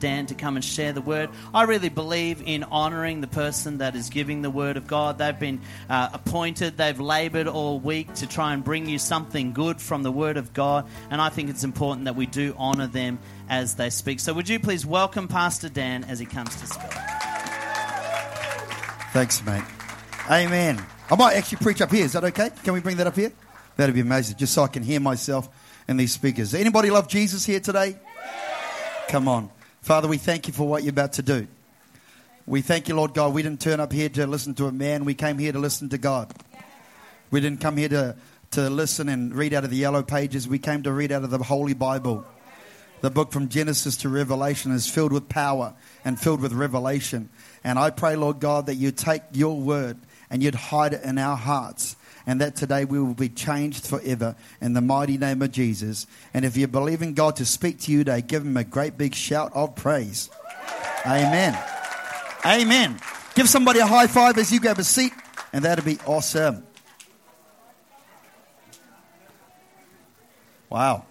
Dan to come and share the word. I really believe in honouring the person that is giving the word of God. They've been appointed, they've laboured all week to try and bring you something good from the word of God, and I think it's important that we do honour them as they speak. So would you please welcome Pastor Dan as he comes to speak. Thanks, mate. Amen. I might actually preach up here. Is that okay? Can we bring that up here? That'd be amazing, just so I can hear myself and these speakers. Anybody love Jesus here today? Come on. Father, we thank you for what you're about to do. We thank you, Lord God. We didn't turn up here to listen to a man. We came here to listen to God. We didn't come here to listen and read out of the yellow pages. We came to read out of the Holy Bible. The book from Genesis to Revelation is filled with power and filled with revelation. And I pray, Lord God, that you take your word and you'd hide it in our hearts, and that today we will be changed forever in the mighty name of Jesus. And if you believe in God to speak to you today, give him a great big shout of praise. Amen. Amen. Give somebody a high five as you grab a seat, and that'll be awesome. Wow.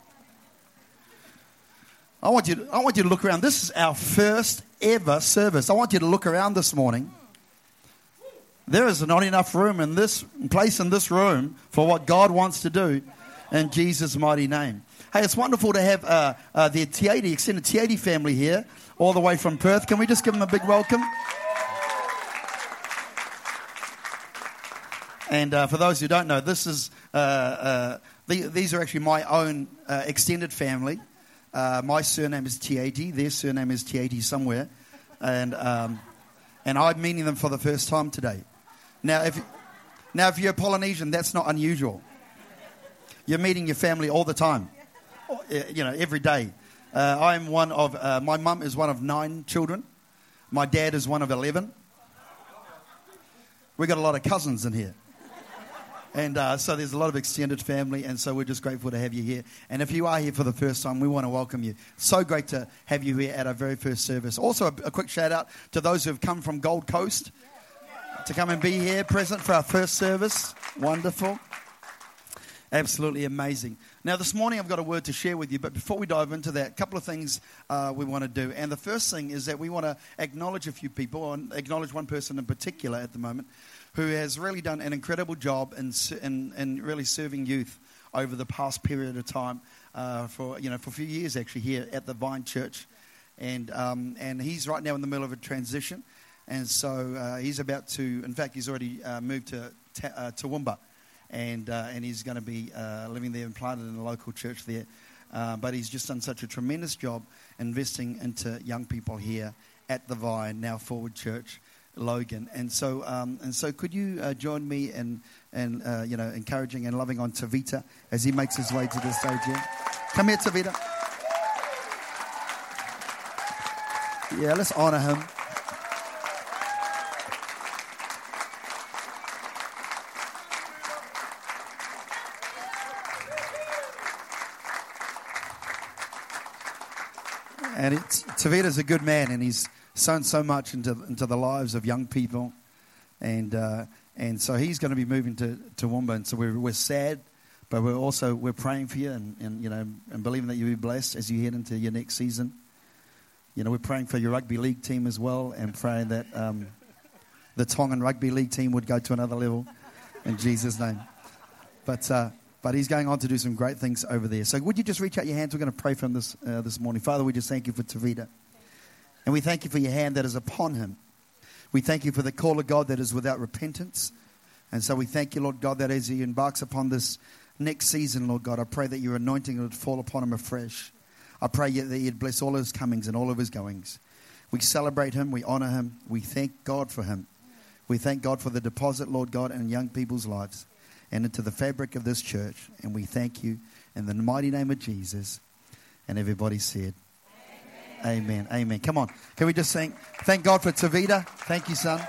I want you to look around. This is our first ever service. I want you to look around this morning. There is not enough room in this place in this room for what God wants to do in Jesus' mighty name. Hey, it's wonderful to have the Tiedi, extended Tiedi family here, all the way from Perth. Can we just give them a big welcome? And for those who don't know, this is these are actually my own extended family. My surname is Tiedi. Their surname is Tiedi somewhere, and I'm meeting them for the first time today. Now, if you're Polynesian, that's not unusual. You're meeting your family all the time, every day. I'm one of my mum is one of 9 children. My dad is one of 11. We got a lot of cousins in here. And so there's a lot of extended family, and so we're just grateful to have you here. And if you are here for the first time, we want to welcome you. So great to have you here at our very first service. Also, a quick shout out to those who have come from Gold Coast to come and be here, present for our first service. Wonderful. Absolutely amazing. Now, this morning I've got a word to share with you, but before we dive into that, a couple of things we want to do. And the first thing is that we want to acknowledge a few people, and acknowledge one person in particular at the moment, who has really done an incredible job in really serving youth over the past period of time for a few years actually here at the Vine Church, and he's right now in the middle of a transition, and so he's about to. In fact, he's already moved to Toowoomba, and he's going to be living there and planted in a local church there. But he's just done such a tremendous job investing into young people here at the Vine, now Forward Church, Logan. And so could you join me in encouraging and loving on Tavita as he makes his way to the stage here? Come here, Tavita. Yeah, let's honor him. And Tavita's a good man, and he's sown so much into the lives of young people, and so he's going to be moving to Toowoomba, and so we're sad, but we're praying for you, and believing that you'll be blessed as you head into your next season. We're praying for your rugby league team as well, and praying that the Tongan rugby league team would go to another level in Jesus' name. But he's going on to do some great things over there. So would you just reach out your hands? We're going to pray for him this morning. Father, we just thank you for Tavita. And we thank you for your hand that is upon him. We thank you for the call of God that is without repentance. And so we thank you, Lord God, that as he embarks upon this next season, Lord God, I pray that your anointing would fall upon him afresh. I pray that you'd bless all of his comings and all of his goings. We celebrate him. We honor him. We thank God for him. We thank God for the deposit, Lord God, in young people's lives and into the fabric of this church. And we thank you in the mighty name of Jesus. And everybody said, Amen. Amen. Come on. Can we just sing? Thank God for Tavita. Thank you, son.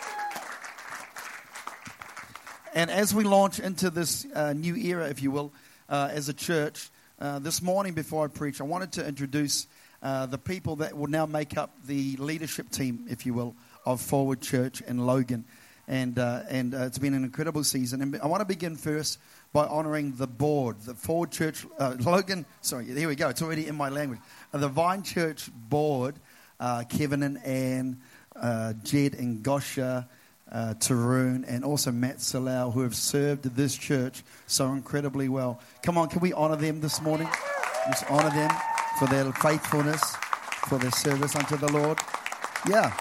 And as we launch into this new era, if you will, as a church, this morning before I preach, I wanted to introduce the people that will now make up the leadership team, if you will, of Forward Church in Logan. and it's been an incredible season. And I want to begin first by honouring the board, the Forward Church, Logan, sorry, here we go, it's already in my language. The Vine Church board, Kevin and Anne, Jed and Gosha, Tarun, and also Matt Salau, who have served this church so incredibly well. Come on, can we honour them this morning? Just honour them for their faithfulness, for their service unto the Lord. Yeah.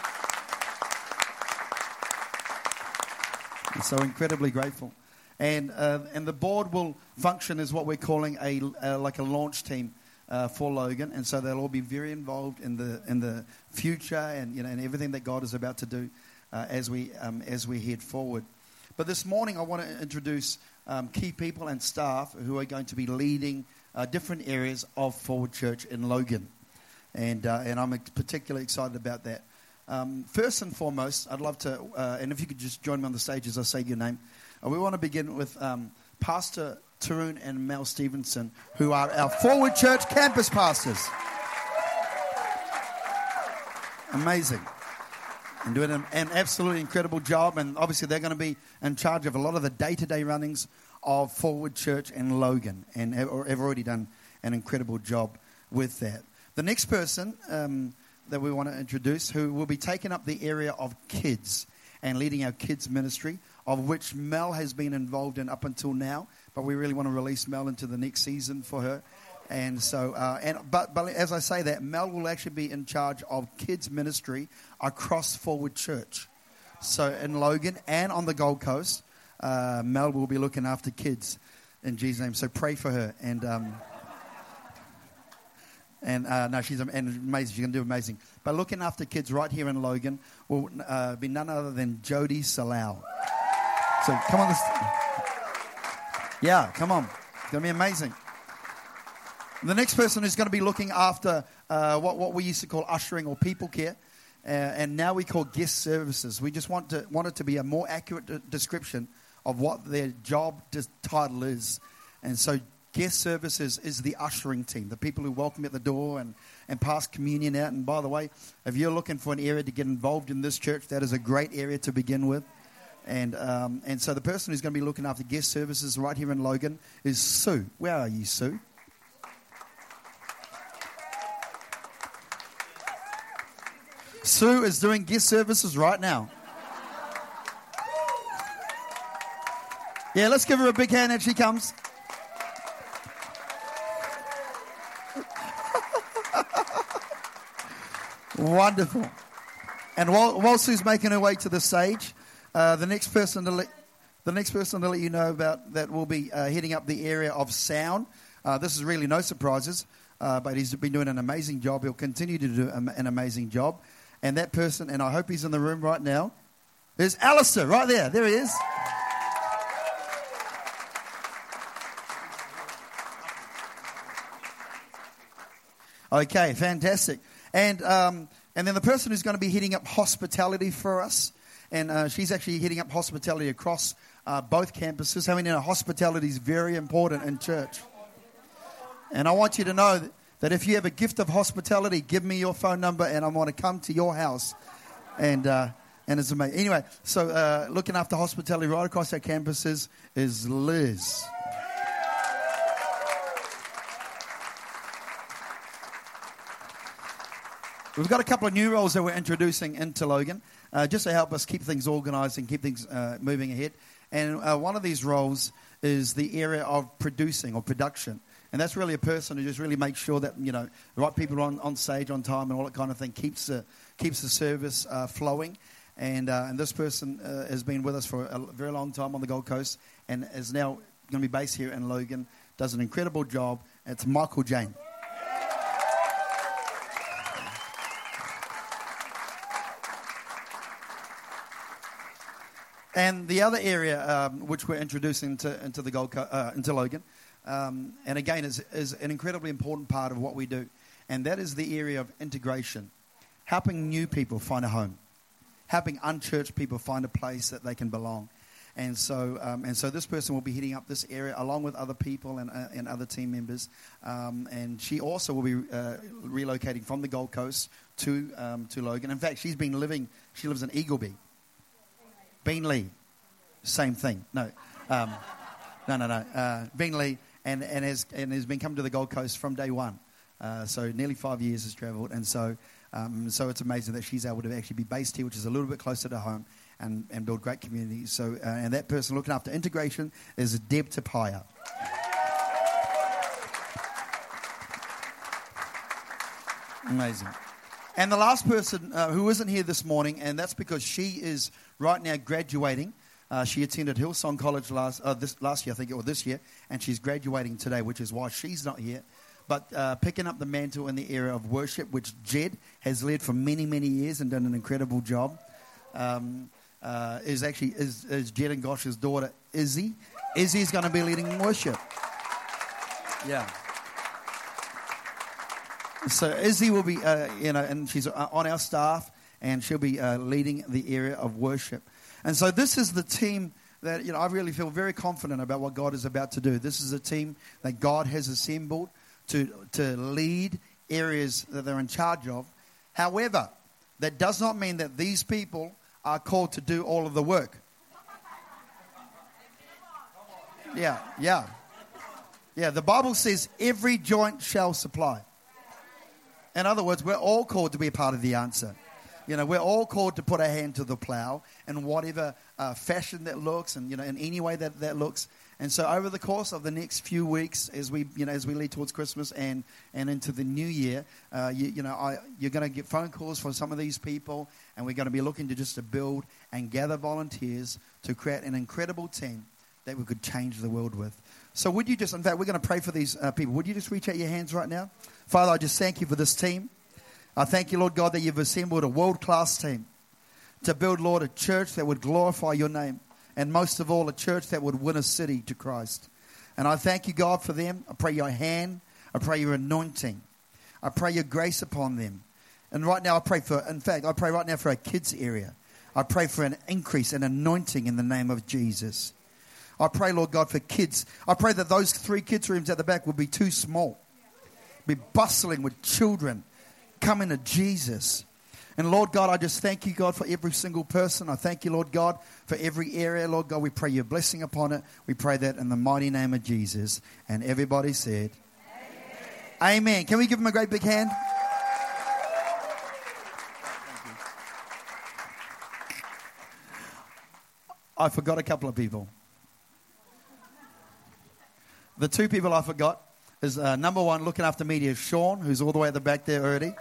I'm so incredibly grateful. And the board will function as what we're calling like a launch team for Logan, and so they'll all be very involved in the future and and everything that God is about to do as we head forward. But this morning I want to introduce key people and staff who are going to be leading different areas of Forward Church in Logan, and I'm particularly excited about that. First and foremost, I'd love to, and if you could just join me on the stage as I say your name. We want to begin with Pastor Tarun and Mel Stevenson, who are our Forward Church campus pastors. Amazing. And doing an absolutely incredible job. And obviously they're going to be in charge of a lot of the day-to-day runnings of Forward Church in Logan, and have already done an incredible job with that. The next person that we want to introduce, who will be taking up the area of kids and leading our kids ministry, of which Mel has been involved in up until now, but we really want to release Mel into the next season for her. And so, but as I say that, Mel will actually be in charge of kids ministry across Forward Church. So in Logan and on the Gold Coast, Mel will be looking after kids in Jesus' name. So pray for her. And no, she's amazing. She's going to do amazing. But looking after kids right here in Logan will be none other than Jody Salau. So come on. Yeah, come on. It's going to be amazing. The next person who's going to be looking after what we used to call ushering or people care, and now we call guest services. We just want it to be a more accurate description of what their job title is. And so guest services is the ushering team, the people who welcome you at the door and pass communion out. And by the way, if you're looking for an area to get involved in this church, that is a great area to begin with. And so the person who's going to be looking after guest services right here in Logan is Sue. Where are you, Sue? Sue is doing guest services right now. Yeah, let's give her a big hand as she comes. Wonderful. And while Sue's making her way to the stage, the next person to let you know about that will be heading up the area of sound. This is really no surprises, but he's been doing an amazing job. He'll continue to do an amazing job. And that person, and I hope he's in the room right now, is Alistair, right there. There he is. Okay, fantastic. And then the person who's going to be heading up hospitality for us, and she's actually heading up hospitality across both campuses. I mean, hospitality is very important in church. And I want you to know that if you have a gift of hospitality, give me your phone number and I want to come to your house. And it's amazing. Anyway, so looking after hospitality right across our campuses is Liz. We've got a couple of new roles that we're introducing into Logan, just to help us keep things organised and keep things moving ahead. And one of these roles is the area of producing or production. And that's really a person who just really makes sure that, the right people are on stage on time and all that kind of thing, keeps the service flowing. And this person has been with us for a very long time on the Gold Coast and is now going to be based here in Logan, does an incredible job. It's Michael Jane. And the other area which we're introducing into the into Logan, and again is an incredibly important part of what we do, and that is the area of integration, helping new people find a home, helping unchurched people find a place that they can belong, and so this person will be heading up this area along with other people and other team members, and she also will be relocating from the Gold Coast to Logan. In fact, she lives in Eagleby. Beenleigh, same thing. No. Beenleigh, and has been coming to the Gold Coast from day one. So nearly 5 years has travelled, and so it's amazing that she's able to actually be based here, which is a little bit closer to home, and build great communities. So and that person looking after integration is Deb Tapia. Amazing. And the last person who isn't here this morning, and that's because she is right now graduating. She attended Hillsong College last year, I think, or this year, and she's graduating today, which is why she's not here. But picking up the mantle in the area of worship, which Jed has led for many, many years and done an incredible job, is Jed and Gosh's daughter, Izzy. Izzy's going to be leading worship. Yeah. So Izzy will be, and she's on our staff, and she'll be leading the area of worship. And so this is the team that, I really feel very confident about what God is about to do. This is a team that God has assembled to lead areas that they're in charge of. However, that does not mean that these people are called to do all of the work. Yeah. The Bible says every joint shall supply. In other words, we're all called to be a part of the answer. We're all called to put our hand to the plow in whatever fashion that looks, and in any way that looks. And so, over the course of the next few weeks, as we lead towards Christmas and into the new year, you're going to get phone calls from some of these people, and we're going to be looking to build and gather volunteers to create an incredible team that we could change the world with. So would you in fact, we're going to pray for these people. Would you just reach out your hands right now? Father, I just thank you for this team. I thank you, Lord God, that you've assembled a world-class team to build, Lord, a church that would glorify your name. And most of all, a church that would win a city to Christ. And I thank you, God, for them. I pray your hand. I pray your anointing. I pray your grace upon them. And right now I pray right now for our kids area. I pray for an increase and anointing in the name of Jesus. I pray, Lord God, for kids. I pray that those 3 kids' rooms at the back will be too small. Be bustling with children coming to Jesus. And Lord God, I just thank you, God, for every single person. I thank you, Lord God, for every area. Lord God, we pray your blessing upon it. We pray that in the mighty name of Jesus. And everybody said, Amen. Amen. Can we give him a great big hand? I forgot a couple of people. The 2 people I forgot is number 1, looking after media, Sean, who's all the way at the back there already.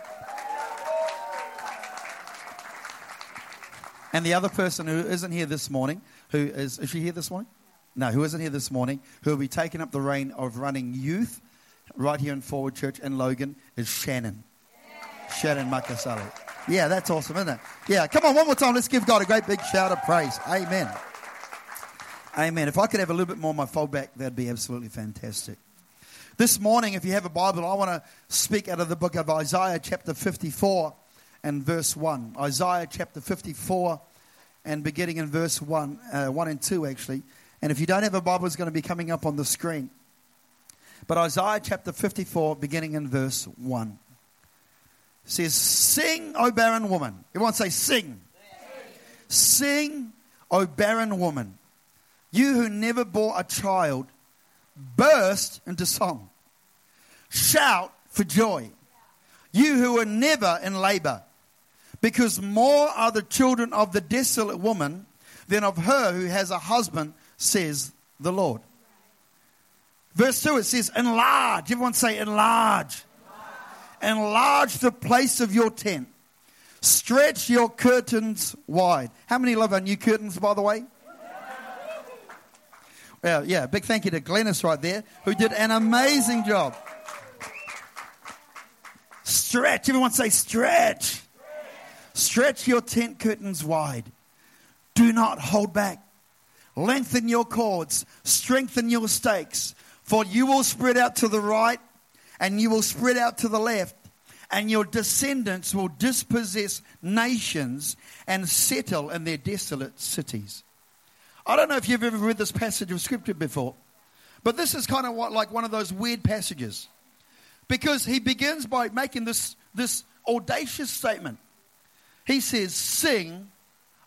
And the other person who isn't here this morning, is she here this morning? No, who isn't here this morning, who will be taking up the reign of running youth right here in Forward Church in Logan, is Shannon. Yeah. Shannon Makasali. Yeah, that's awesome, isn't it? Yeah, come on, one more time. Let's give God a great big shout of praise. Amen. Amen. If I could have a little bit more of my fold back, that'd be absolutely fantastic. This morning, if you have a Bible, I want to speak out of the book of Isaiah chapter 54 and verse 1. Isaiah chapter 54 and beginning in verse 1 and 2 actually. And if you don't have a Bible, it's going to be coming up on the screen. But Isaiah chapter 54 beginning in verse 1 says, "Sing, O barren woman." Everyone say, sing. Sing, O barren woman. You who never bore a child, burst into song. Shout for joy. You who were never in labor, because more are the children of the desolate woman than of her who has a husband, says the Lord. Verse 2, it says, enlarge. Everyone say, enlarge. Enlarge the place of your tent. Stretch your curtains wide. How many love our new curtains, by the way? Well, yeah, big thank you to Glennis right there, who did an amazing job. Stretch. Everyone say stretch. Stretch your tent curtains wide. Do not hold back. Lengthen your cords. Strengthen your stakes. For you will spread out to the right, and you will spread out to the left, and your descendants will dispossess nations and settle in their desolate cities. I don't know if you've ever read this passage of Scripture before, but this is kind of like one of those weird passages, because he begins by making this audacious statement. He says, sing,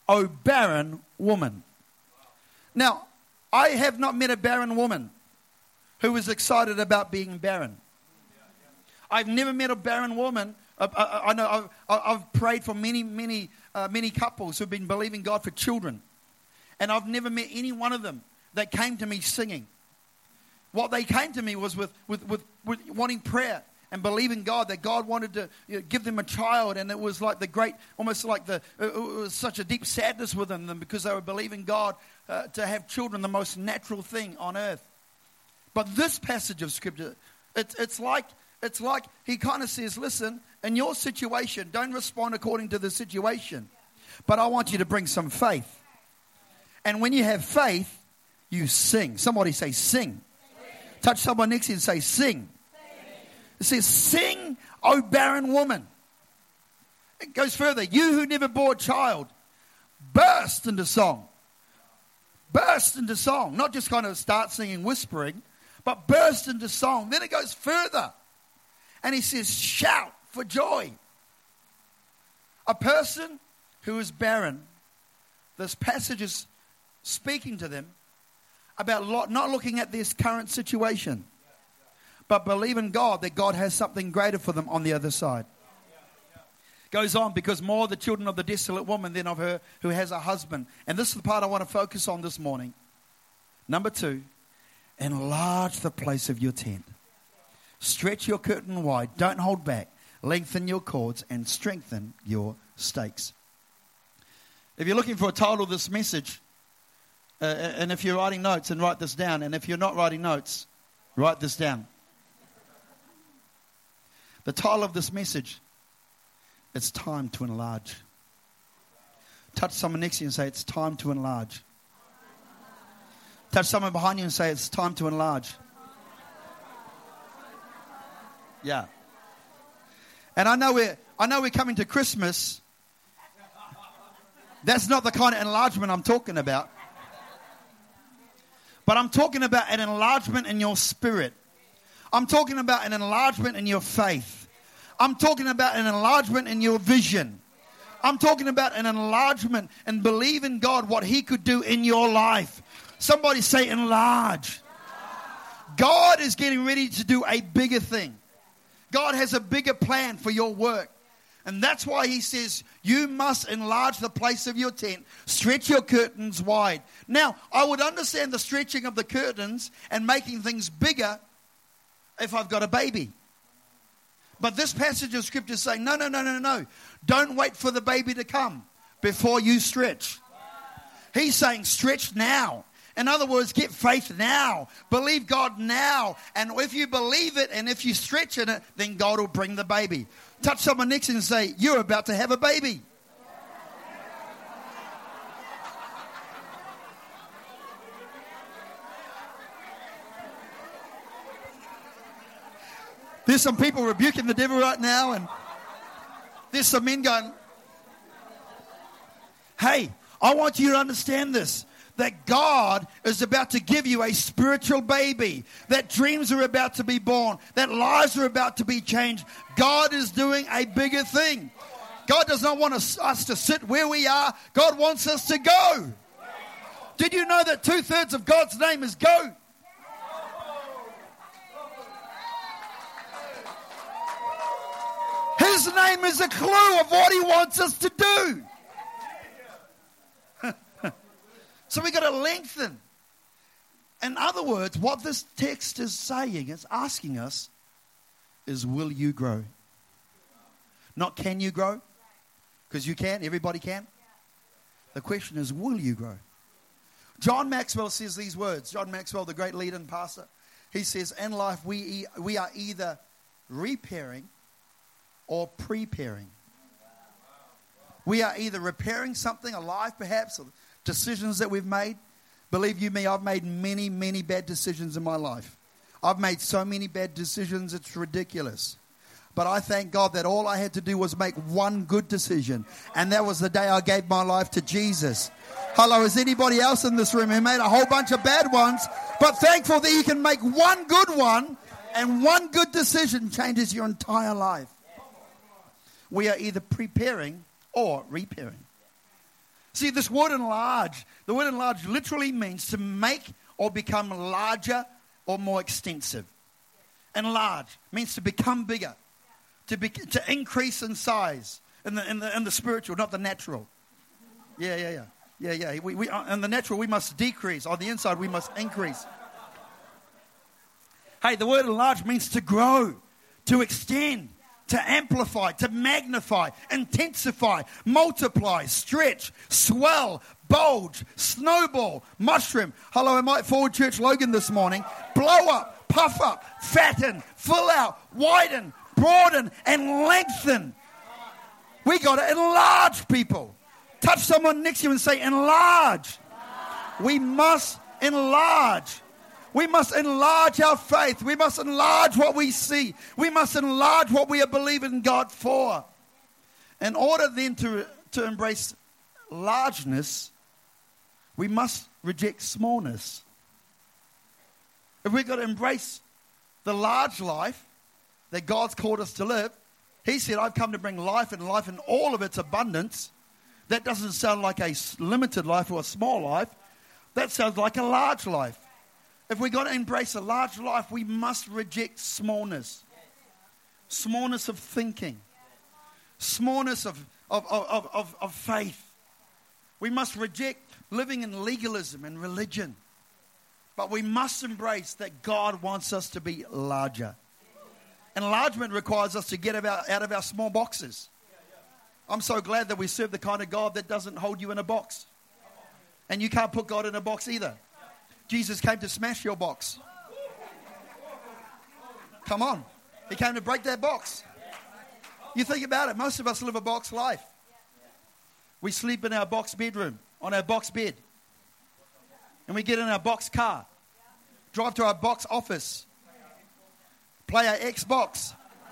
O barren woman. Now, I have not met a barren woman who is excited about being barren. I've never met a barren woman. I know I've prayed for many couples who've been believing God for children. And I've never met any one of them that came to me singing. What they came to me was with wanting prayer and believing God, that God wanted to give them a child. And it was like it was such a deep sadness within them because they were believing God to have children, the most natural thing on earth. But this passage of Scripture, it's like he kind of says, listen, in your situation, don't respond according to the situation. But I want you to bring some faith. And when you have faith, you sing. Somebody say, sing. Touch someone next to you and say, sing. It says, sing, O barren woman. It goes further. You who never bore a child, burst into song. Burst into song. Not just kind of start singing, whispering, but burst into song. Then it goes further. And he says, shout for joy. A person who is barren, this passage is speaking to them about not looking at this current situation, but believing God that God has something greater for them on the other side. Goes on, because more are the children of the desolate woman than of her who has a husband. And this is the part I want to focus on this morning. Number 2, enlarge the place of your tent. Stretch your curtain wide. Don't hold back. Lengthen your cords and strengthen your stakes. If you're looking for a title of this message, and if you're writing notes, and write this down. And if you're not writing notes, write this down. The title of this message, it's time to enlarge. Touch someone next to you and say, it's time to enlarge. Touch someone behind you and say, it's time to enlarge. Yeah. And I know we're coming to Christmas. That's not the kind of enlargement I'm talking about. But I'm talking about an enlargement in your spirit. I'm talking about an enlargement in your faith. I'm talking about an enlargement in your vision. I'm talking about an enlargement and believe in God what He could do in your life. Somebody say enlarge. God is getting ready to do a bigger thing. God has a bigger plan for your work. And that's why He says, you must enlarge the place of your tent. Stretch your curtains wide. Now, I would understand the stretching of the curtains and making things bigger if I've got a baby. But this passage of Scripture is saying, no. Don't wait for the baby to come before you stretch. He's saying stretch now. In other words, get faith now. Believe God now. And if you believe it and if you stretch in it, then God will bring the baby. Touch someone next to you and say, you're about to have a baby. There's some people rebuking the devil right now, and there's some men going, hey, I want you to understand this, that God is about to give you a spiritual baby, that dreams are about to be born, that lives are about to be changed. God is doing a bigger thing. God does not want us to sit where we are. God wants us to go. Did you know that 2/3 of God's name is go? His name is a clue of what He wants us to do. So we got to lengthen. In other words, what this text is saying, it's asking us, is will you grow? Not can you grow? Because you can, everybody can. The question is, will you grow? John Maxwell says these words. John Maxwell, the great leader and pastor, he says, in life we are either repairing or preparing. We are either repairing something, a life perhaps, or decisions that we've made. Believe you me, I've made many, many bad decisions in my life. I've made so many bad decisions, it's ridiculous. But I thank God that all I had to do was make one good decision. And that was the day I gave my life to Jesus. Hello, is anybody else in this room who made a whole bunch of bad ones, but thankful that you can make one good one, and one good decision changes your entire life. We are either preparing or repairing. See, this word enlarge, the word enlarge literally means to make or become larger or more extensive. Enlarge means to become bigger, to increase in size in the spiritual, not the natural. Yeah. We in the natural, we must decrease. On the inside, we must increase. Hey, the word enlarge means to grow, to extend, to amplify, to magnify, intensify, multiply, stretch, swell, bulge, snowball, mushroom. Hello, am I at Forward Church Logan this morning? Blow up, puff up, fatten, fill out, widen, broaden, and lengthen. We got to enlarge people. Touch someone next to you and say, enlarge. We must enlarge. We must enlarge our faith. We must enlarge what we see. We must enlarge what we are believing God for. In order then to embrace largeness, we must reject smallness. If we've got to embrace the large life that God's called us to live, He said, I've come to bring life and life in all of its abundance. That doesn't sound like a limited life or a small life. That sounds like a large life. If we've got to embrace a large life, we must reject smallness. Smallness of thinking. Smallness of faith. We must reject living in legalism and religion. But we must embrace that God wants us to be larger. Enlargement requires us to get out of our small boxes. I'm so glad that we serve the kind of God that doesn't hold you in a box. And you can't put God in a box either. Jesus came to smash your box. Come on. He came to break that box. You think about it. Most of us live a box life. We sleep in our box bedroom, on our box bed. And we get in our box car. Drive to our box office. Play our Xbox.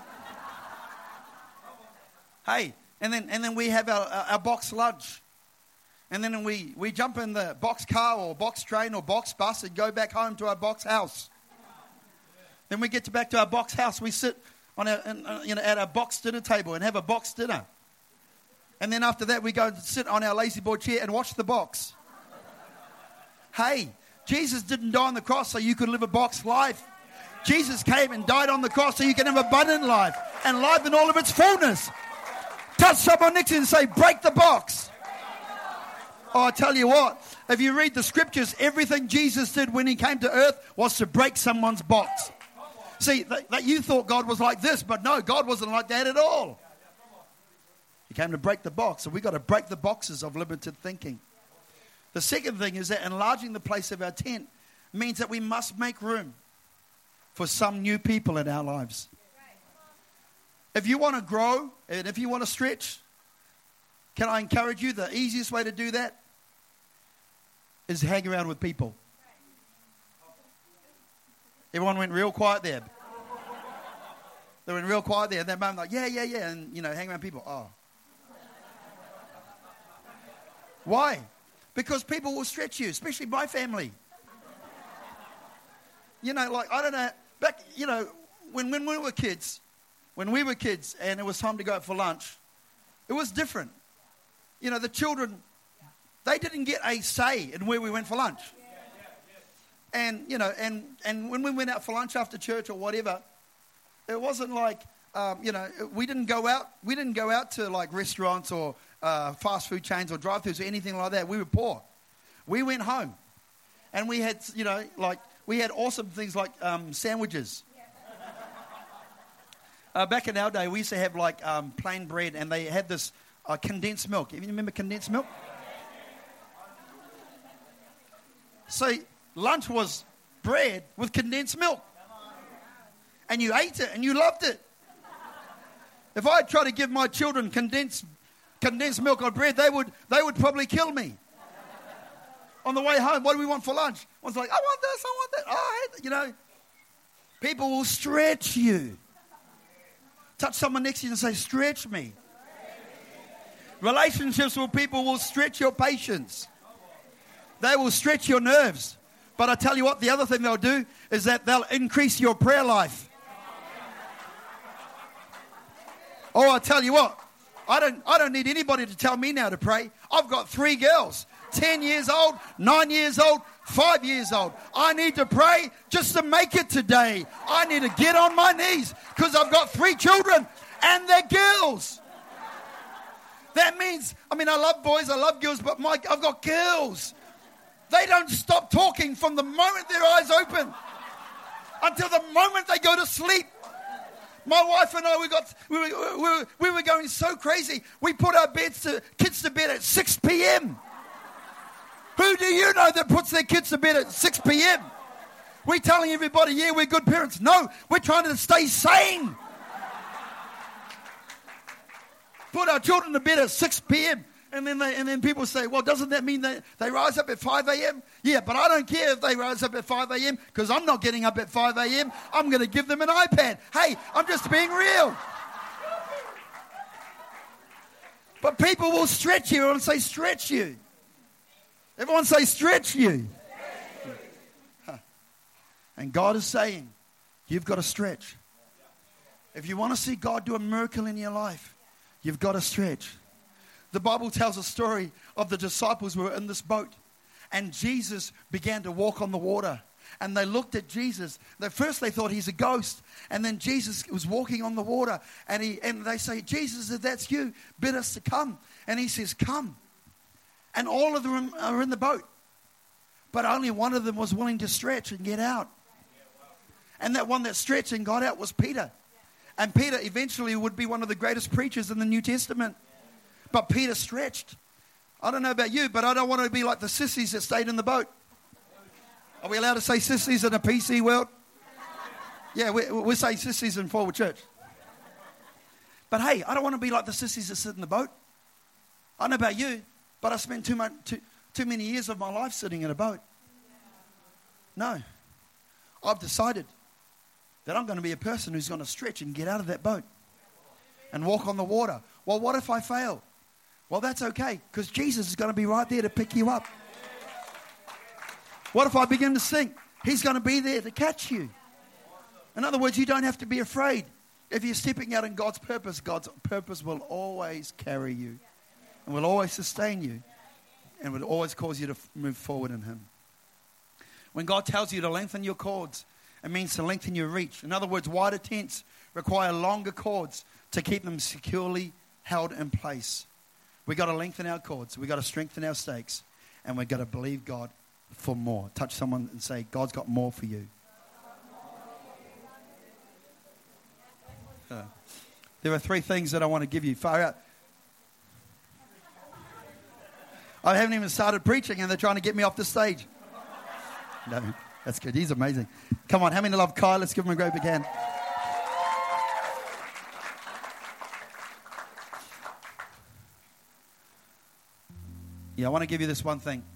Hey, and then we have our box lunch. And then we jump in the box car or box train or box bus and go back home to our box house. Then we get back to our box house. We sit on at our box dinner table and have a box dinner. And then after that, we go and sit on our lazy boy chair and watch the box. Hey, Jesus didn't die on the cross so you could live a box life. Jesus came and died on the cross so you can have abundant life and life in all of its fullness. Touch someone next to you and say, break the box. Oh, I tell you what, if you read the scriptures, everything Jesus did when He came to earth was to break someone's box. See, that you thought God was like this, but no, God wasn't like that at all. He came to break the box, so we've got to break the boxes of limited thinking. The second thing is that enlarging the place of our tent means that we must make room for some new people in our lives. If you want to grow and if you want to stretch, can I encourage you, the easiest way to do that is hang around with people. Everyone went real quiet there. They went real quiet there. And that moment like, yeah. And, hang around people. Oh. Why? Because people will stretch you, especially my family. I don't know, back, when we were kids and it was time to go out for lunch, it was different. The children, they didn't get a say in where we went for lunch. And, and when we went out for lunch after church or whatever, it wasn't like, we didn't go out to like restaurants or fast food chains or drive-thrus or anything like that. We were poor. We went home and we had, we had awesome things like sandwiches. Back in our day, we used to have like plain bread and they had this condensed milk. You remember condensed milk? So lunch was bread with condensed milk. And you ate it and you loved it. If I tried to give my children condensed milk on bread, they would probably kill me. On the way home, what do we want for lunch? One's like, I want this, I want that. Oh, I hate that. People will stretch you. Touch someone next to you and say, stretch me. Relationships with people will stretch your patience. They will stretch your nerves. But I tell you what, the other thing they'll do is that they'll increase your prayer life. Oh, I tell you what, I don't need anybody to tell me now to pray. I've got 3 girls, 10 years old, 9 years old, 5 years old. I need to pray just to make it today. I need to get on my knees because I've got 3 children and they're girls. That means, I love boys, I love girls, but Mike, I've got girls. They don't stop talking from the moment their eyes open until the moment they go to sleep. My wife and I, we were going so crazy. We put our kids to bed at 6 p.m. Who do you know that puts their kids to bed at 6 p.m.? We're telling everybody, yeah, we're good parents. No, we're trying to stay sane. Put our children to bed at 6 p.m. And then people say, well, doesn't that mean they rise up at 5 a.m.? Yeah, but I don't care if they rise up at 5 a.m. because I'm not getting up at 5 a.m. I'm going to give them an iPad. Hey, I'm just being real. But people will stretch you and say, stretch you. Everyone say, stretch you. And God is saying, you've got to stretch. If you want to see God do a miracle in your life, you've got to stretch. The Bible tells a story of the disciples who were in this boat. And Jesus began to walk on the water. And they looked at Jesus. At first they thought he's a ghost. And then Jesus was walking on the water. And they say, Jesus, if that's you, bid us to come. And he says, come. And all of them are in the boat. But only one of them was willing to stretch and get out. And that one that stretched and got out was Peter. And Peter eventually would be one of the greatest preachers in the New Testament. But Peter stretched. I don't know about you, but I don't want to be like the sissies that stayed in the boat. Are we allowed to say sissies in a PC world? Yeah, we're saying sissies in Forward Church. But hey, I don't want to be like the sissies that sit in the boat. I don't know about you, but I spent too many years of my life sitting in a boat. No. I've decided that I'm going to be a person who's going to stretch and get out of that boat and walk on the water. Well, what if I fail? Well, that's okay, because Jesus is going to be right there to pick you up. What if I begin to sink? He's going to be there to catch you. In other words, you don't have to be afraid. If you're stepping out in God's purpose will always carry you and will always sustain you and will always cause you to move forward in Him. When God tells you to lengthen your cords, it means to lengthen your reach. In other words, wider tents require longer cords to keep them securely held in place. We've got to lengthen our cords. We've got to strengthen our stakes. And we've got to believe God for more. Touch someone and say, God's got more for you. There are 3 things that I want to give you. Far out. I haven't even started preaching and they're trying to get me off the stage. No, that's good. He's amazing. Come on, how many love Kai? Let's give him a great big hand. Yeah, I want to give you this one thing.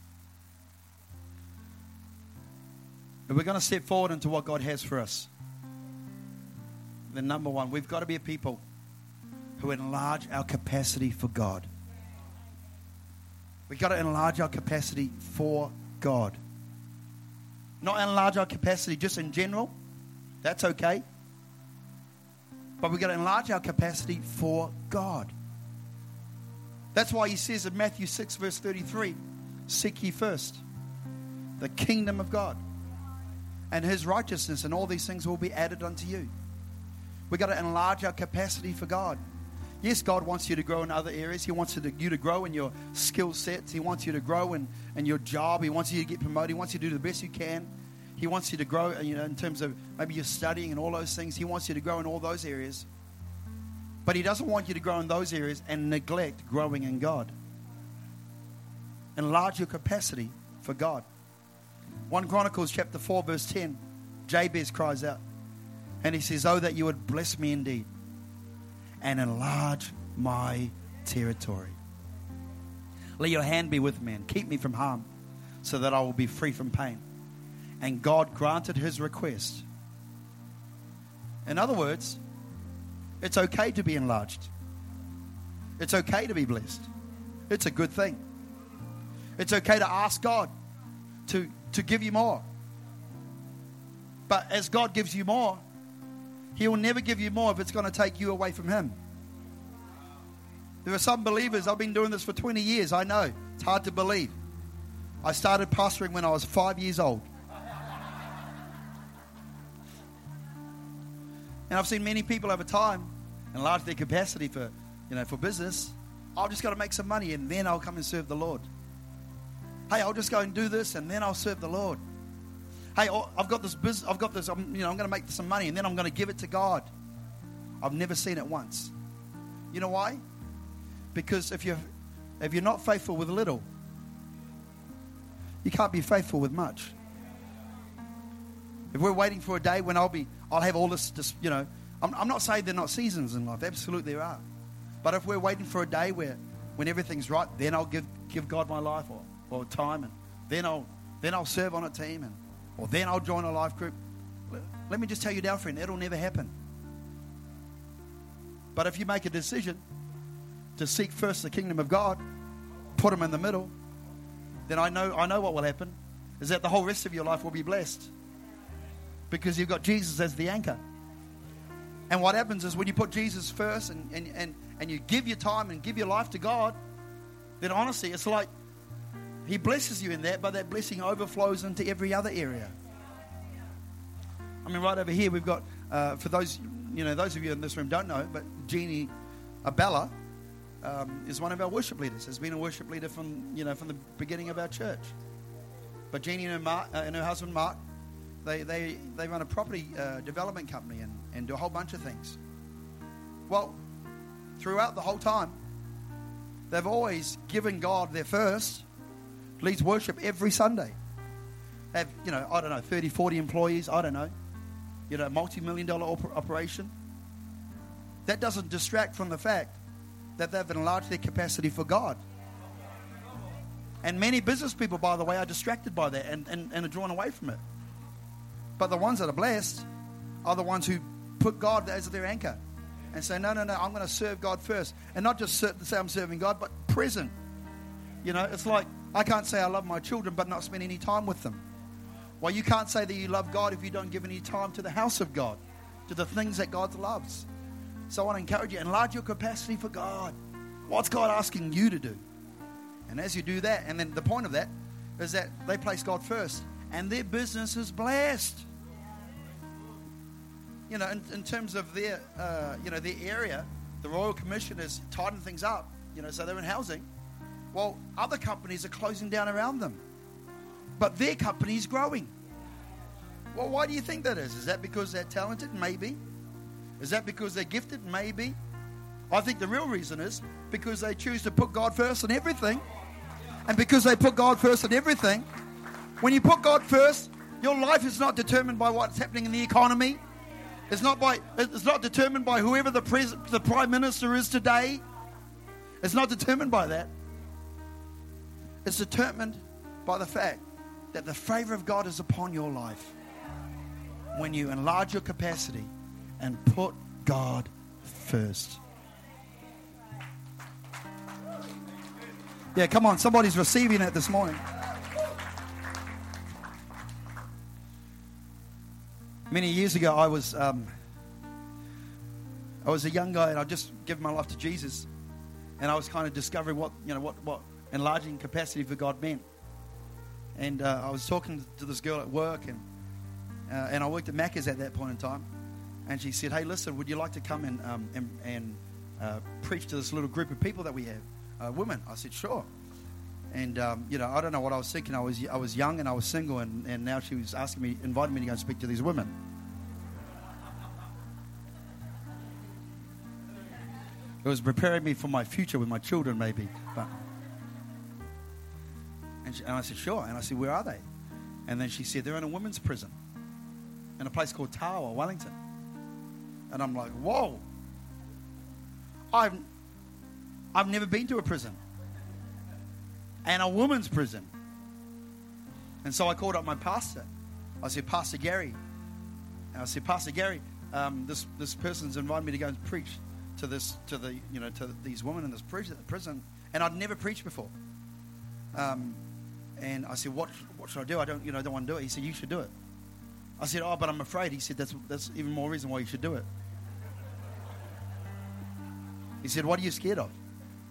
If we're going to step forward into what God has for us, then number 1, we've got to be a people who enlarge our capacity for God. We've got to enlarge our capacity for God. Not enlarge our capacity just in general. That's okay. But we've got to enlarge our capacity for God. That's why he says in Matthew 6 verse 33, seek ye first the kingdom of God and His righteousness, and all these things will be added unto you. We've got to enlarge our capacity for God. Yes, God wants you to grow in other areas. He wants you to grow in your skill sets. He wants you to grow in your job. He wants you to get promoted. He wants you to do the best you can. He wants you to grow, in terms of maybe you're studying and all those things. He wants you to grow in all those areas. But He doesn't want you to grow in those areas and neglect growing in God. Enlarge your capacity for God. 1 Chronicles chapter 4 verse 10, Jabez cries out. And he says, oh, that you would bless me indeed and enlarge my territory. Let your hand be with me and keep me from harm so that I will be free from pain. And God granted his request. In other words, it's okay to be enlarged. It's okay to be blessed. It's a good thing. It's okay to ask God to give you more. But as God gives you more, He will never give you more if it's going to take you away from Him. There are some believers, I've been doing this for 20 years, I know. It's hard to believe. I started pastoring when I was 5 years old. And I've seen many people over time enlarge their capacity for business. I've just got to make some money and then I'll come and serve the Lord. Hey, I'll just go and do this and then I'll serve the Lord. Hey, I've got this business, I'm going to make some money and then I'm going to give it to God. I've never seen it once. You know why? Because if you're not faithful with little, you can't be faithful with much. If we're waiting for a day when I'll have all this, I'm not saying there are not seasons in life. Absolutely there are. But if we're waiting for a day when everything's right, then I'll give God my life or time, and then I'll serve on a team, or then I'll join a life group. Let me just tell you now, friend, it'll never happen. But if you make a decision to seek first the kingdom of God, put Him in the middle, then I know what will happen is that the whole rest of your life will be blessed because you've got Jesus as the anchor. And what happens is when you put Jesus first and you give your time and give your life to God, then honestly it's like He blesses you in that, but that blessing overflows into every other area. I mean, right over here we've got, for those of you in this room don't know, but Jeannie Abella is one of our worship leaders. Has been a worship leader from the beginning of our church. But Jeannie and her husband Mark, they run a property development company and do a whole bunch of things. Well, throughout the whole time, they've always given God their first. Leads worship every Sunday. Have 30, 40 employees. I don't know. multi-million-dollar operation. That doesn't distract from the fact that they've enlarged their capacity for God. And many business people, by the way, are distracted by that and are drawn away from it. But the ones that are blessed are the ones who put God as their anchor and say, no, I'm going to serve God first. And not just say I'm serving God, but present. It's like I can't say I love my children but not spend any time with them. Well, you can't say that you love God if you don't give any time to the house of God, to the things that God loves. So I want to encourage you, enlarge your capacity for God. What's God asking you to do? And as you do that, and then the point of that is that they place God first, and their business is blessed. In terms of their area, the Royal Commission has tightened things up. So they're in housing. Well, other companies are closing down around them, but their company is growing. Well, why do you think that is? Is that because they're talented? Maybe. Is that because they're gifted? Maybe. I think the real reason is because they choose to put God first in everything. And because they put God first in everything, when you put God first, your life is not determined by what's happening in the economy. It's not determined by whoever the Prime Minister is today. It's not determined by that. It's determined by the fact that the favor of God is upon your life when you enlarge your capacity and put God first. Yeah, come on, somebody's receiving it this morning. Many years ago, I was a young guy, and I just given my life to Jesus, and I was kind of discovering what enlarging capacity for God meant. And I was talking to this girl at work, and I worked at Macca's at that point in time, and she said, "Hey, listen, would you like to come and preach to this little group of people that we have, women?" I said, "Sure." And I don't know what I was thinking. I was young and I was single, and now she was inviting me to go and speak to these women. It was preparing me for my future with my children, maybe. And I said, "Sure." And I said, "Where are they?" And then she said, "They're in a women's prison in a place called Tawa, Wellington." And I'm like, "Whoa! I've never been to a prison, and a woman's prison." And so I called up my pastor. I said, "Pastor Gary," and I said, "Pastor Gary, this person's invited me to go and preach to these women in this prison, and I'd never preached before." And I said, "What should I do? I don't want to do it." He said, "You should do it." I said, "Oh, but I'm afraid." He said, "That's even more reason why you should do it." He said, "What are you scared of?"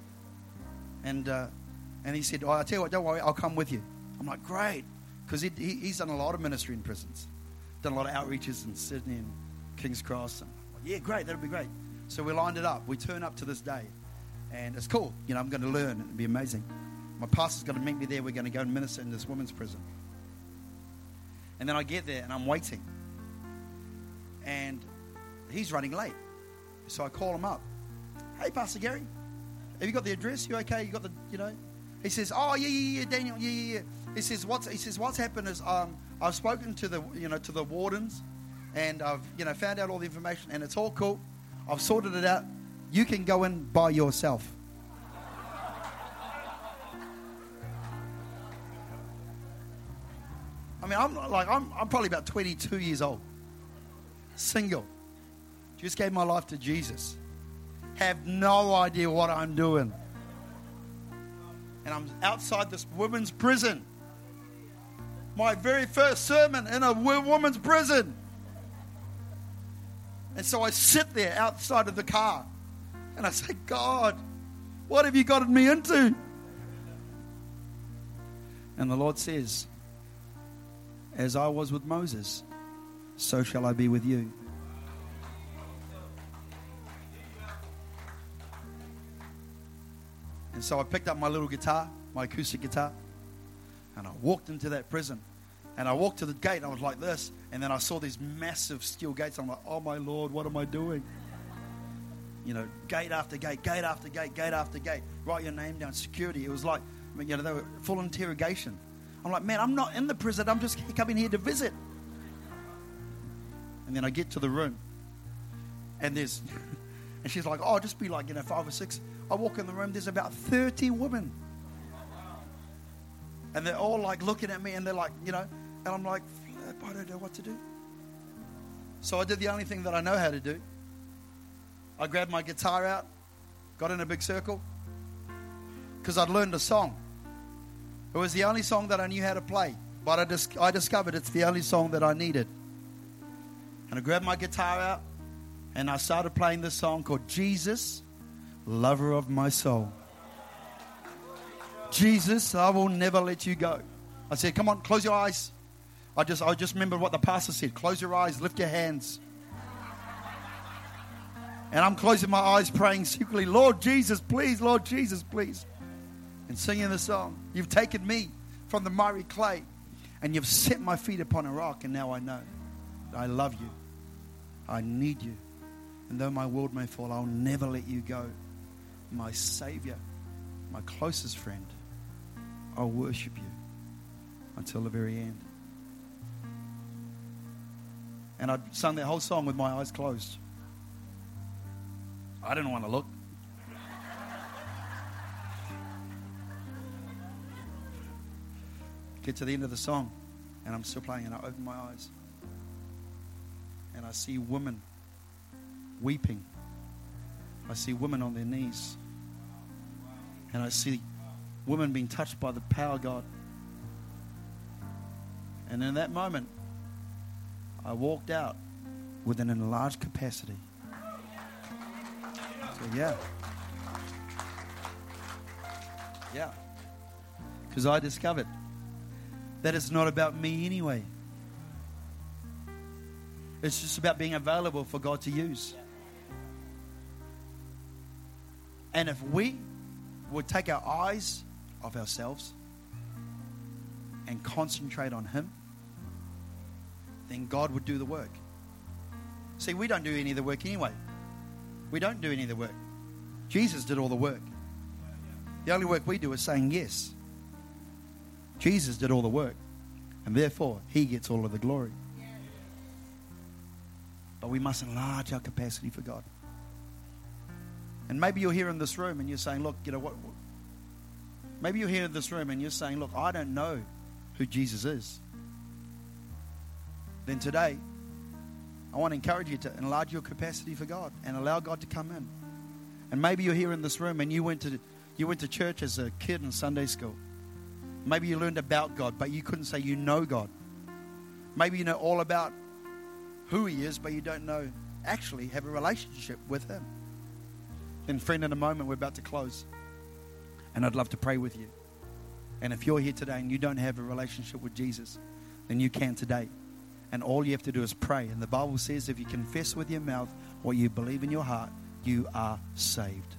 And he said, I tell you what, don't worry, I'll come with you. I'm like, great. Because he's done a lot of ministry in prisons. Done a lot of outreaches in Sydney and King's Cross. And I'm like, yeah, great, that'll be great. So we lined it up. We turn up to this day. And it's cool. You know, I'm going to learn. It'll be amazing. My pastor's going to meet me there. We're going to go and minister in this women's prison. And then I get there and I'm waiting. And he's running late. So I call him up. Hey, Pastor Gary, have you got the address? You okay? You got the, you know? He says, oh, yeah, Daniel, yeah. He says, what's happened is I've spoken to the wardens, and I've, found out all the information, and it's all cool. I've sorted it out. You can go in by yourself. I mean, I'm probably about 22 years old, single, just gave my life to Jesus, have no idea what I'm doing, and I'm outside this women's prison. My very first sermon in a women's prison. And so I sit there outside of the car and I say, God, what have you gotten me into? And the Lord says, as I was with Moses, so shall I be with you. And so I picked up my little guitar, my acoustic guitar, and I walked into that prison. And I walked to the gate and I was like this. And then I saw these massive steel gates. I'm like, oh my Lord, what am I doing? Gate after gate, gate after gate, gate after gate. Write your name down, security. It was like, they were full interrogation. I'm like, man, I'm not in the prison. I'm just coming here to visit. And then I get to the room. And and she's like, oh, just be like, 5 or 6. I walk in the room, there's about 30 women. And they're all like looking at me and they're like, and I'm like, I don't know what to do. So I did the only thing that I know how to do. I grabbed my guitar out, got in a big circle, because I'd learned a song. It was the only song that I knew how to play, but I discovered it's the only song that I needed. And I grabbed my guitar out and I started playing this song called Jesus, Lover of My Soul. Jesus, I will never let you go. I said, come on, close your eyes. I just remember what the pastor said. Close your eyes, lift your hands. And I'm closing my eyes, praying secretly, Lord Jesus, please, Lord Jesus, please. And singing the song. You've taken me from the miry clay and you've set my feet upon a rock, and now I know that I love you. I need you. And though my world may fall, I'll never let you go. My Savior, my closest friend, I'll worship you until the very end. And I sung that whole song with my eyes closed. I didn't want to look. Get to the end of the song, and I'm still playing, and I open my eyes. And I see women weeping. I see women on their knees. And I see women being touched by the power of God. And in that moment, I walked out with an enlarged capacity. So yeah. Because I discovered that it's not about me anyway. It's just about being available for God to use. And if we would take our eyes off ourselves and concentrate on Him, then God would do the work. See, we don't do any of the work anyway. We don't do any of the work. Jesus did all the work. The only work we do is saying yes. Jesus did all the work, and therefore He gets all of the glory. But we must enlarge our capacity for God. And maybe you're here in this room and you're saying, look, what? Maybe you're here in this room and you're saying, look, I don't know who Jesus is. Then today, I want to encourage you to enlarge your capacity for God and allow God to come in. And maybe you're here in this room and you went to church as a kid in Sunday school. Maybe you learned about God, but you couldn't say you know God. Maybe you know all about who He is, but you don't actually have a relationship with Him. Then, friend, in a moment, we're about to close. And I'd love to pray with you. And if you're here today and you don't have a relationship with Jesus, then you can today. And all you have to do is pray. And the Bible says if you confess with your mouth what you believe in your heart, you are saved.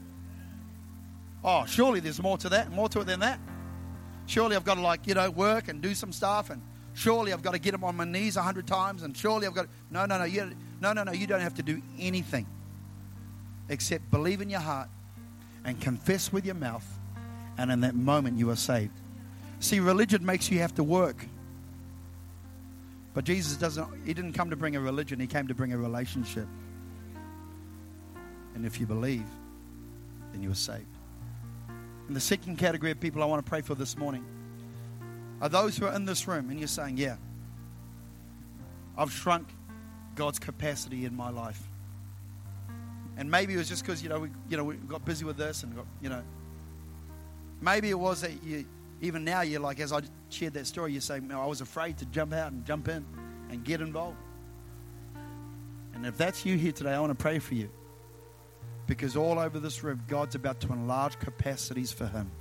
Oh, surely there's more to that, more to it than that. Surely I've got to work and do some stuff, and surely I've got to get on my knees 100 times, and surely I've got to... No, you don't have to do anything except believe in your heart and confess with your mouth, and in that moment you are saved. See, religion makes you have to work. But Jesus he didn't come to bring a religion, he came to bring a relationship. And if you believe, then you are saved. And the second category of people I want to pray for this morning are those who are in this room and you're saying, yeah, I've shrunk God's capacity in my life. And maybe it was just because, we got busy with this and maybe it was that even now you're like, as I shared that story, you're saying, I was afraid to jump out and jump in and get involved. And if that's you here today, I want to pray for you. Because all over this room, God's about to enlarge capacities for Him.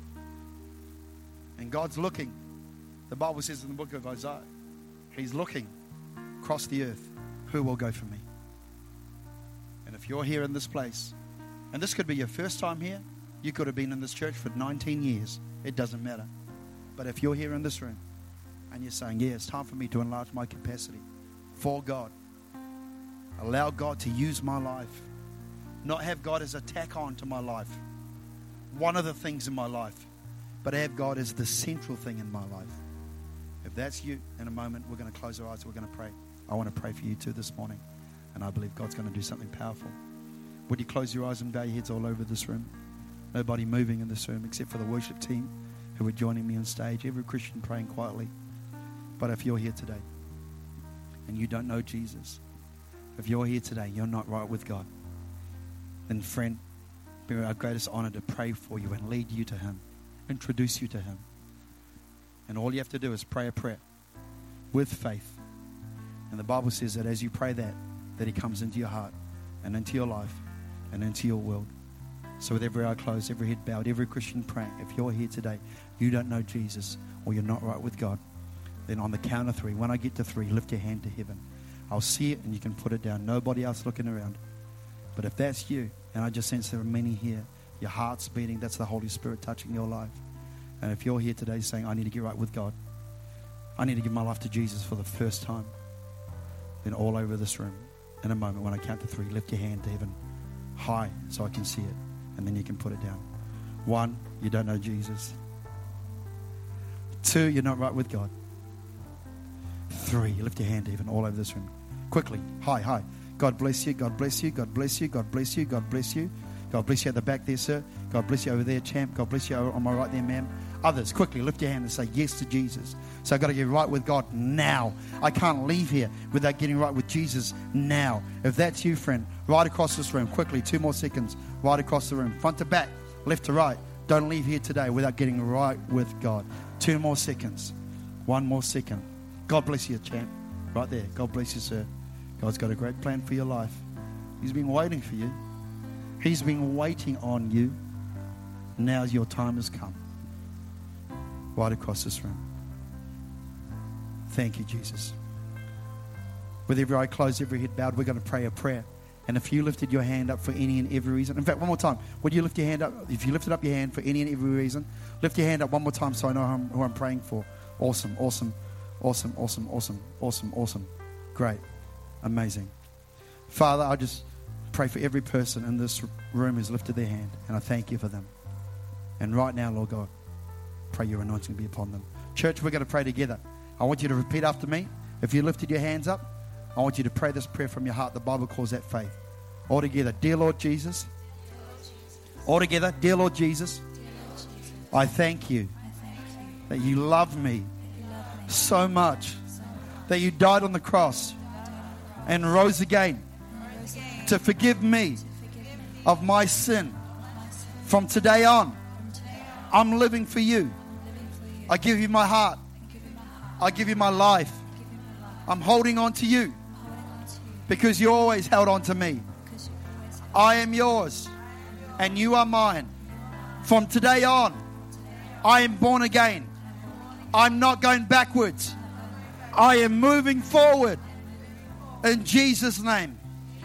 And God's looking. The Bible says in the book of Isaiah, He's looking across the earth. Who will go for me? And if you're here in this place, and this could be your first time here, you could have been in this church for 19 years. It doesn't matter. But if you're here in this room, and you're saying, yeah, it's time for me to enlarge my capacity for God. Allow God to use my life. Not have God as a tack on to my life. One of the things in my life. But have God as the central thing in my life. If that's you, in a moment, we're going to close our eyes. We're going to pray. I want to pray for you too this morning. And I believe God's going to do something powerful. Would you close your eyes and bow your heads all over this room? Nobody moving in this room except for the worship team who are joining me on stage. Every Christian praying quietly. But if you're here today and you don't know Jesus, if you're here today, you're not right with God, then friend, it'll be our greatest honor to pray for you and lead you to Him, introduce you to Him. And all you have to do is pray a prayer with faith. And the Bible says that as you pray that He comes into your heart and into your life and into your world. So with every eye closed, every head bowed, every Christian praying, if you're here today, you don't know Jesus or you're not right with God, then on the count of 3, when I get to 3, lift your hand to heaven. I'll see it and you can put it down. Nobody else looking around. But if that's you, and I just sense there are many here, your heart's beating, that's the Holy Spirit touching your life. And if you're here today saying, I need to get right with God, I need to give my life to Jesus for the first time, then all over this room, in a moment when I count to 3, lift your hand to heaven high so I can see it. And then you can put it down. 1, you don't know Jesus. 2, you're not right with God. 3, you lift your hand to heaven all over this room. Quickly, hi. God bless you, God bless you, God bless you, God bless you, God bless you. God bless you at the back there, sir. God bless you over there, champ. God bless you on my right there, ma'am. Others, quickly lift your hand and say yes to Jesus. So I've got to get right with God now. I can't leave here without getting right with Jesus now. If that's you, friend, right across this room, quickly, 2 more seconds, right across the room, front to back, left to right. Don't leave here today without getting right with God. 2 more seconds, 1 more second. God bless you, champ. Right there. God bless you, sir. God's got a great plan for your life. He's been waiting for you. He's been waiting on you. Now your time has come. Right across this room. Thank you, Jesus. With every eye closed, every head bowed, we're going to pray a prayer. And if you lifted your hand up for any and every reason, in fact, one more time, would you lift your hand up? If you lifted up your hand for any and every reason, lift your hand up one more time so I know who I'm praying for. Awesome. Great. Amazing. Father, I just pray for every person in this room who's lifted their hand, and I thank you for them. And right now, Lord God, pray your anointing be upon them. Church, we're going to pray together. I want you to repeat after me. If you lifted your hands up, I want you to pray this prayer from your heart. The Bible calls that faith. All together, dear Lord Jesus. All together, dear Lord Jesus. I thank you that you love me so much that you died on the cross and rose again to forgive me of my sin. From today on, I'm living for you. I give you my heart. I give you my life. I'm holding on to you because you always held on to me. I am yours and you are mine From today on, I am born again. I'm not going backwards. I am moving forward. In Jesus' name.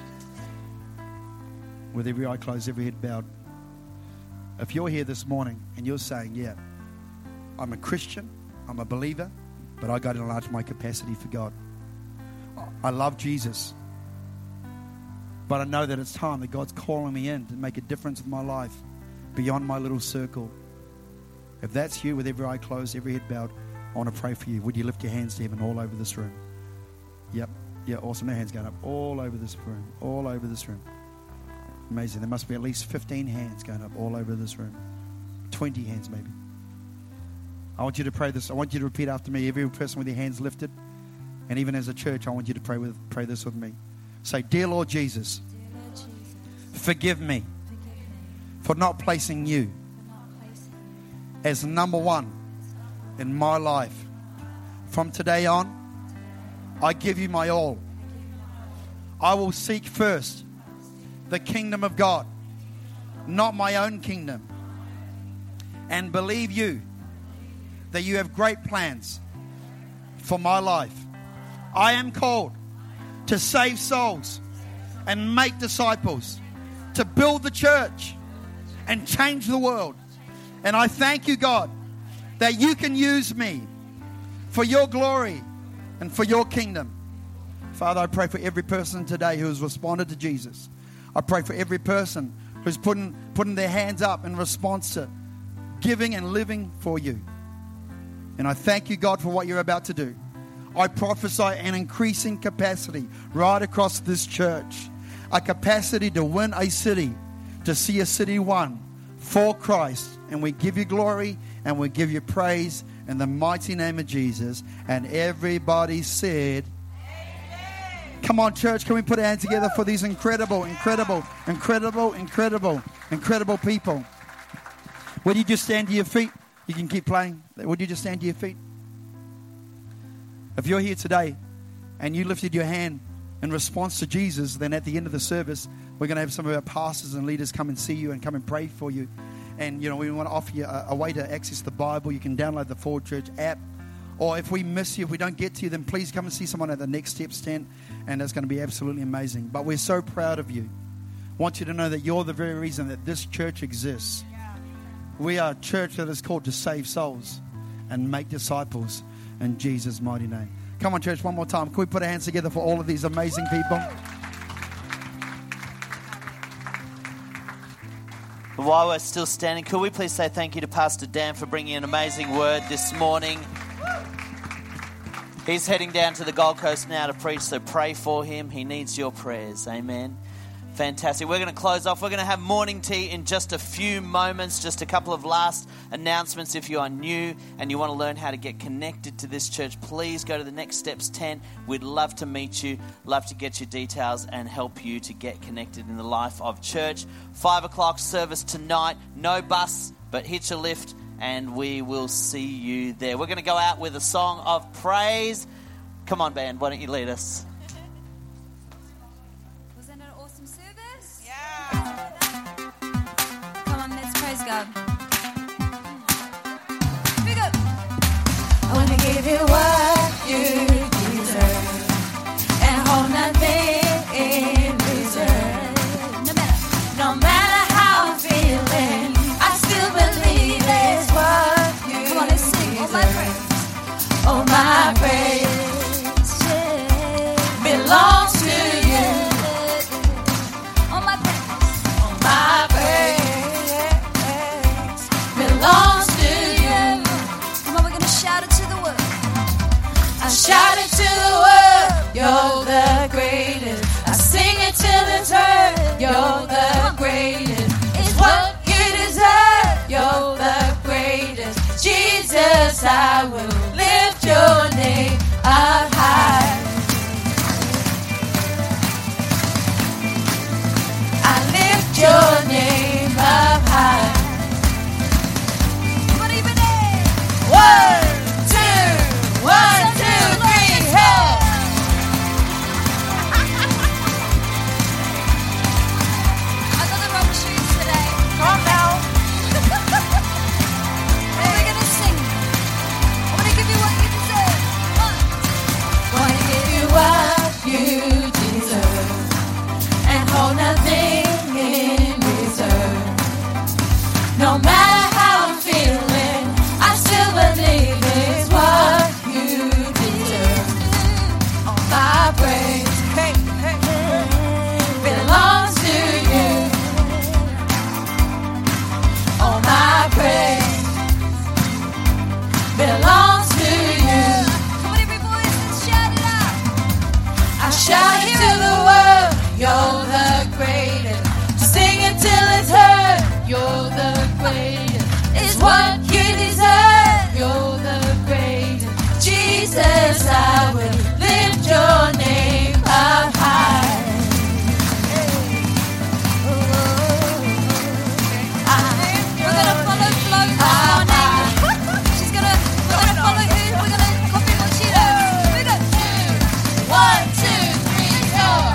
With every eye closed, every head bowed. If you're here this morning and you're saying, yeah, I'm a Christian, I'm a believer, but I got to enlarge my capacity for God. I love Jesus, but I know that it's time that God's calling me in to make a difference in my life beyond my little circle. If that's you, with every eye closed, every head bowed, I want to pray for you. Would you lift your hands to heaven all over this room? Yep. Yeah, awesome. No hands going up all over this room. All over this room. Amazing. There must be at least 15 hands going up all over this room. 20 hands maybe. I want you to pray this. I want you to repeat after me. Every person with your hands lifted. And even as a church, I want you to pray this with me. Say, Dear Lord Jesus, forgive me for not placing you as number one in my life. From today on, I give you my all. I will seek first the kingdom of God, not my own kingdom, and believe you that you have great plans for my life. I am called to save souls and make disciples, to build the church and change the world. And I thank you, God, that you can use me for your glory and for your kingdom. Father, I pray for every person today who has responded to Jesus. I pray for every person who's putting their hands up in response to giving and living for you. And I thank you, God, for what you're about to do. I prophesy an increasing capacity right across this church. A capacity to win a city, to see a city won for Christ. And we give you glory and we give you praise in the mighty name of Jesus. And everybody said, Amen. Come on, church, can we put our hands together for these incredible people? Would you just stand to your feet? You can keep playing. Would you just stand to your feet? If you're here today and you lifted your hand in response to Jesus, then at the end of the service, we're going to have some of our pastors and leaders come and see you and come and pray for you. And, we want to offer you a way to access the Bible. You can download the Forward Church app. Or if we miss you, if we don't get to you, then please come and see someone at the Next Steps tent. And it's going to be absolutely amazing. But we're so proud of you. I want you to know that you're the very reason that this church exists. We are a church that is called to save souls and make disciples in Jesus' mighty name. Come on, church, one more time. Can we put our hands together for all of these amazing people? While we're still standing, could we please say thank you to Pastor Dan for bringing an amazing word this morning. He's heading down to the Gold Coast now to preach, so pray for him. He needs your prayers. Amen. Fantastic. We're going to close off. We're going to have morning tea in just a few moments. Just a couple of last announcements. If you are new and you want to learn how to get connected to this church, please go to the Next Steps tent. We'd love to meet you, love to get your details and help you to get connected in the life of church. 5 o'clock service tonight. No bus, but hitch a lift and we will see you there. We're going to go out with a song of praise. Come on, band. Why don't you lead us? God. Here we go. I want to give you what you deserve and hold nothing in reserve. No matter how I'm feeling, I still believe it's what you Come on, let's sing. Deserve. All my praise belongs to you. All my praise belongs to you. Come on, we're gonna shout it to the world. I shout it to the world. You're the greatest. I sing it till it's heard. You're the greatest. It's what you deserve. You're the greatest. Jesus, I will lift your name up high. I lift your name up high. 1, 2, 3, help! I got the wrong shoes today. Calm down. matter how I'm feeling, I still believe it's what you deserve. All my praise belongs to you. All my praise belongs to you. Come on, every voice, let's shout it out. I shout it to the world. You're the greatest. Sing it till it's heard. You're the greatest. It's what you deserve. You're the greatest. Jesus, I will lift your name up high. We're gonna follow Flo this morning. We're gonna follow her. We're gonna copy what she does. We go 1, 2, 3, go.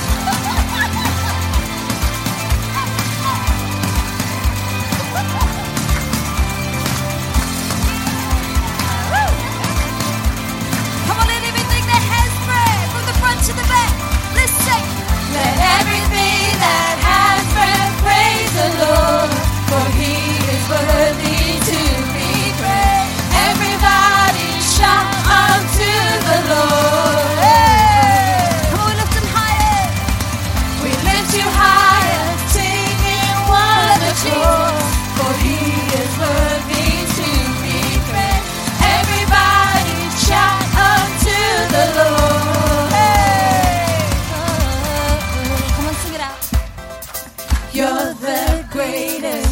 Come on, let everything that has breath from the front to the back. Let's sing. Let everything that has breath praise the Lord, for He is worthy to be praised. Everybody shout unto the Lord. Hey. Come on, we lift Him higher. We lift you higher, singing one accord, for He is worthy to be praised. Everybody shout unto the Lord. Hey. Come on, sing it out. You're the greatest.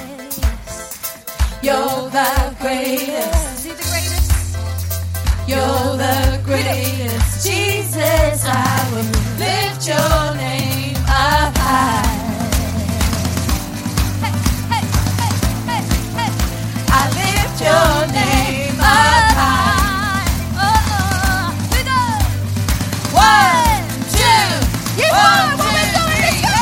You're the greatest. Is He the greatest? You're the greatest. Jesus, I will lift your name up high. Hey, hey, hey, hey, hey. I lift your name up high. Oh, we go. 1, 2, you go. Let's go.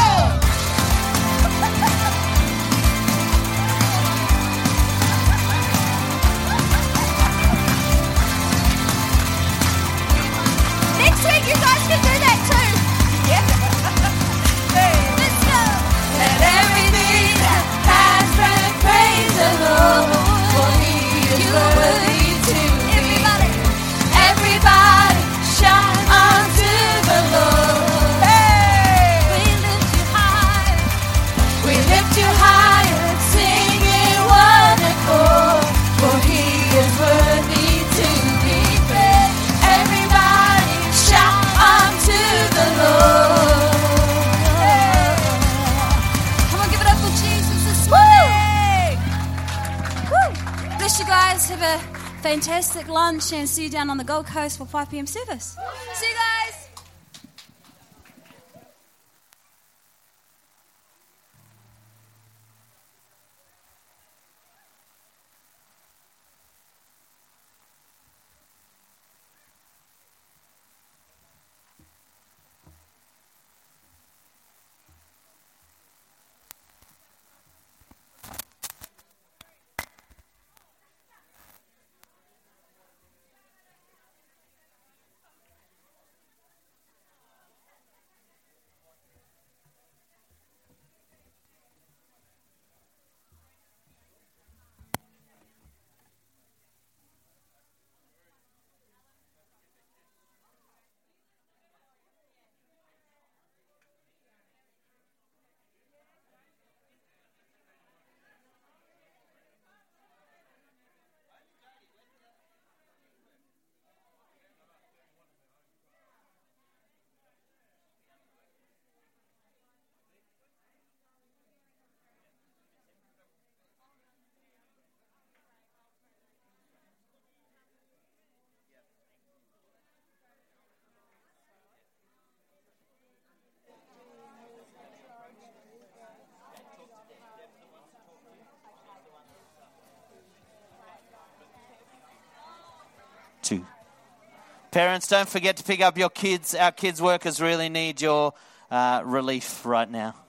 Next week you guys can do that too. Yeah. Let's go. Let everything that has breath praise the Lord, for He is worthy to be. Everybody shout unto the Lord. Hey. We lift you high. We lift you higher, singing one accord, for He is worthy to be praised. Everybody shout unto the Lord. Come on, give it up for Jesus this morning. Woo. Bless you guys. Have a fantastic lunch and see you down on the Gold Coast for 5 p.m. service. See you guys. Parents, don't forget to pick up your kids. Our kids workers really need your relief right now.